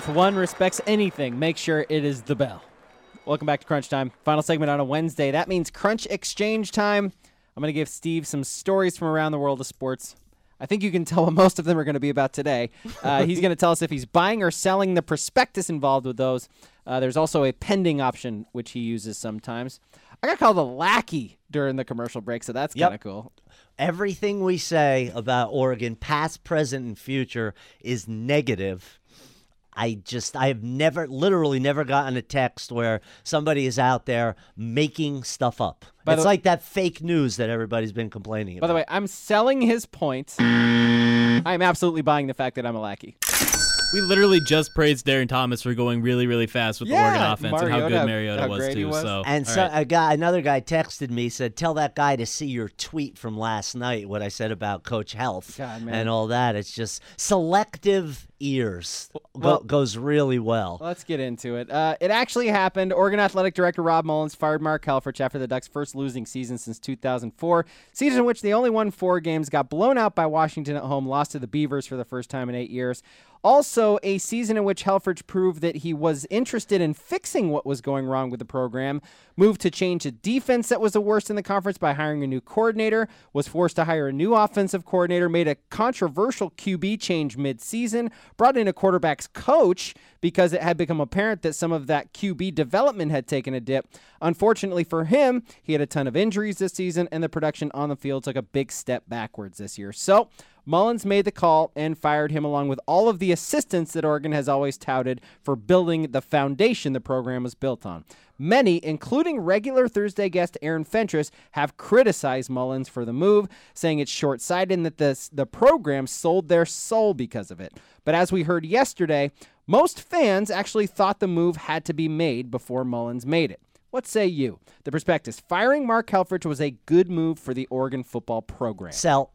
If one respects anything, make sure it is the bell. Welcome back to Crunch Time. Final segment on a Wednesday. That means Crunch Exchange time. I'm going to give Steve some stories from around the world of sports. I think you can tell what most of them are going to be about today. He's going to tell us if he's buying or selling the prospectus involved with those. There's also a pending option, which he uses sometimes. I got called a lackey during the commercial break, so that's kind of cool. Everything we say about Oregon, past, present, and future, is negative. I've literally never gotten a text where somebody is out there making stuff up. It's like that fake news that everybody's been complaining about. By the way, I'm selling his point. I'm absolutely buying the fact that I'm a lackey. We literally just praised Darren Thomas for going really, really fast with the Oregon offense and how good Mariota was too. Another guy texted me, said, "Tell that guy to see your tweet from last night. What I said about Coach Health and all that. It's just selective ears goes really well." Let's get into it. It actually happened. Oregon Athletic Director Rob Mullins fired Mark Helfrich after the Ducks' first losing season since 2004, season in which they only won 4 games, got blown out by Washington at home, lost to the Beavers for the first time in 8 years. Also, a season in which Helfrich proved that he was interested in fixing what was going wrong with the program, moved to change a defense that was the worst in the conference by hiring a new coordinator, was forced to hire a new offensive coordinator, made a controversial QB change mid-season, brought in a quarterback's coach because it had become apparent that some of that QB development had taken a dip. Unfortunately for him, he had a ton of injuries this season, and the production on the field took a big step backwards this year. So Mullins made the call and fired him along with all of the assistants that Oregon has always touted for building the foundation the program was built on. Many, including regular Thursday guest Aaron Fentress, have criticized Mullins for the move, saying it's short-sighted and that the program sold their soul because of it. But as we heard yesterday, most fans actually thought the move had to be made before Mullins made it. What say you? The prospectus: firing Mark Helfrich was a good move for the Oregon football program. Sell.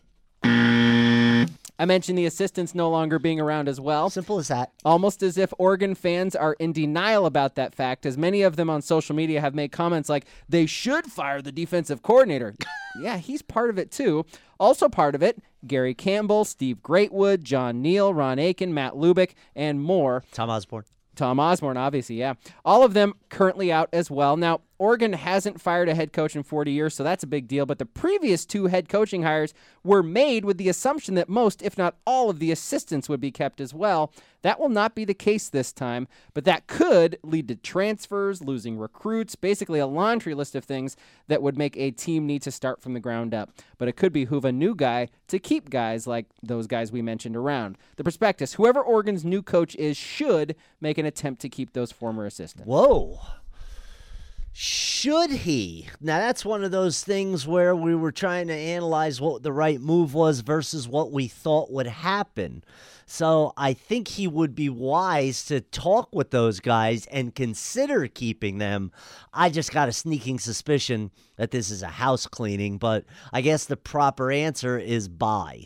I mentioned the assistants no longer being around as well. Simple as that. Almost as if Oregon fans are in denial about that fact, as many of them on social media have made comments like, they should fire the defensive coordinator. Yeah, he's part of it too. Also part of it, Gary Campbell, Steve Greatwood, John Neal, Ron Aiken, Matt Lubick, and more. Tom Osborne, obviously, yeah. All of them currently out as well. Now, Oregon hasn't fired a head coach in 40 years, so that's a big deal. But the previous 2 head coaching hires were made with the assumption that most, if not all, of the assistants would be kept as well. That will not be the case this time, but that could lead to transfers, losing recruits, basically a laundry list of things that would make a team need to start from the ground up. But it could behoove a new guy to keep guys like those guys we mentioned around. The prospectus: whoever Oregon's new coach is should make an attempt to keep those former assistants. Whoa. Should he? Now, that's one of those things where we were trying to analyze what the right move was versus what we thought would happen. So I think he would be wise to talk with those guys and consider keeping them. I just got a sneaking suspicion that this is a house cleaning, but I guess the proper answer is buy.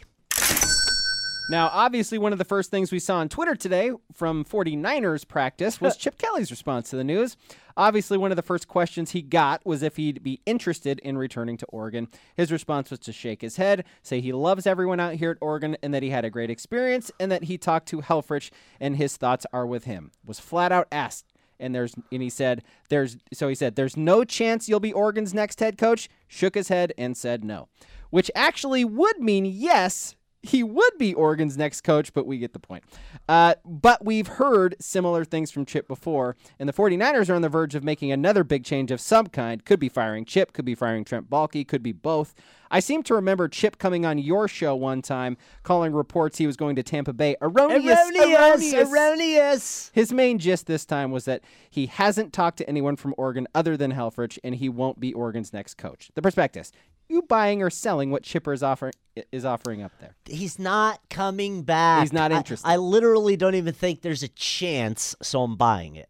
Now, obviously, one of the first things we saw on Twitter today from 49ers practice was Chip Kelly's response to the news. Obviously, one of the first questions he got was if he'd be interested in returning to Oregon. His response was to shake his head, say he loves everyone out here at Oregon and that he had a great experience and that he talked to Helfrich and his thoughts are with him. Was flat out asked. He said, there's no chance you'll be Oregon's next head coach, shook his head and said no, which actually would mean yes, he would be Oregon's next coach, but we get the point. But we've heard similar things from Chip before, and the 49ers are on the verge of making another big change of some kind. Could be firing Chip, could be firing Trent Baalke, could be both. I seem to remember Chip coming on your show one time, calling reports he was going to Tampa Bay erroneous. His main gist this time was that he hasn't talked to anyone from Oregon other than Helfrich, and he won't be Oregon's next coach. The prospectus: you buying or selling what Chipper is offering up there? He's not coming back. He's not interested. I literally don't even think there's a chance, so I'm buying it.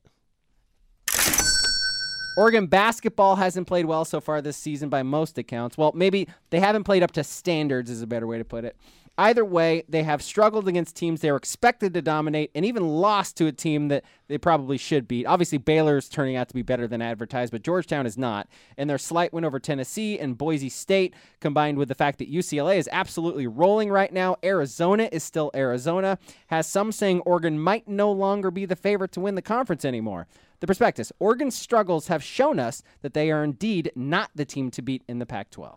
Oregon basketball hasn't played well so far this season by most accounts. Well, maybe they haven't played up to standards is a better way to put it. Either way, they have struggled against teams they were expected to dominate and even lost to a team that they probably should beat. Obviously, Baylor's turning out to be better than advertised, but Georgetown is not. And their slight win over Tennessee and Boise State, combined with the fact that UCLA is absolutely rolling right now, Arizona is still Arizona, has some saying Oregon might no longer be the favorite to win the conference anymore. The prospectus: Oregon's struggles have shown us that they are indeed not the team to beat in the Pac-12.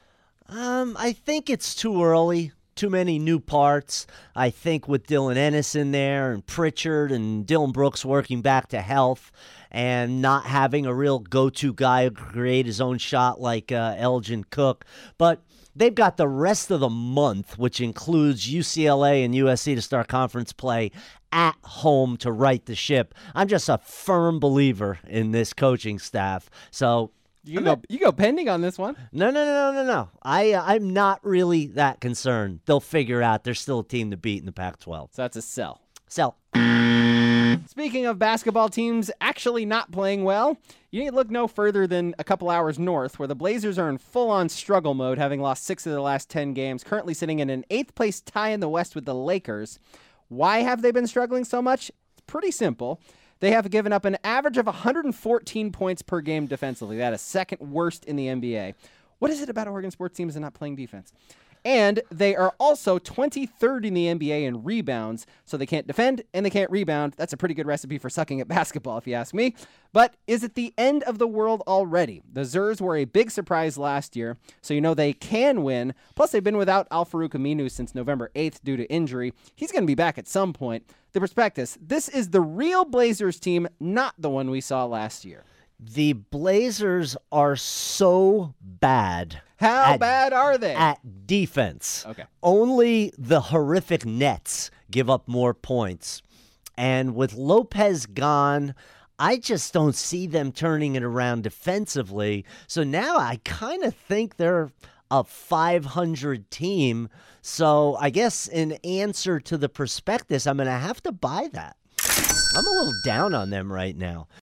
I think it's too early. Too many new parts. I think with Dylan Ennis in there and Pritchard and Dylan Brooks working back to health and not having a real go-to guy who could create his own shot like Elgin Cook. But they've got the rest of the month, which includes UCLA and USC to start conference play at home to right the ship. I'm just a firm believer in this coaching staff. So you go pending on this one. No. I'm not really that concerned. They'll figure out they're still a team to beat in the Pac-12. So that's a sell. Sell. Speaking of basketball teams actually not playing well, you need to look no further than a couple hours north, where the Blazers are in full-on struggle mode, having lost 6 of their last 10 games, currently sitting in an 8th-place tie in the West with the Lakers. Why have they been struggling so much? It's pretty simple. They have given up an average of 114 points per game defensively. That is second worst in the NBA. What is it about Oregon sports teams and not playing defense? And they are also 23rd in the NBA in rebounds, so they can't defend and they can't rebound. That's a pretty good recipe for sucking at basketball, if you ask me. But is it the end of the world already? The Zers were a big surprise last year, so you know they can win. Plus, they've been without Al-Farouq Aminu since November 8th due to injury. He's going to be back at some point. The prospectus: this is the real Blazers team, not the one we saw last year. The Blazers are so bad. How bad are they? At defense. Okay. Only the horrific Nets give up more points. And with Lopez gone, I just don't see them turning it around defensively. So now I kind of think they're a 500 team. So I guess in answer to the prospectus, I'm going to have to buy that. I'm a little down on them right now.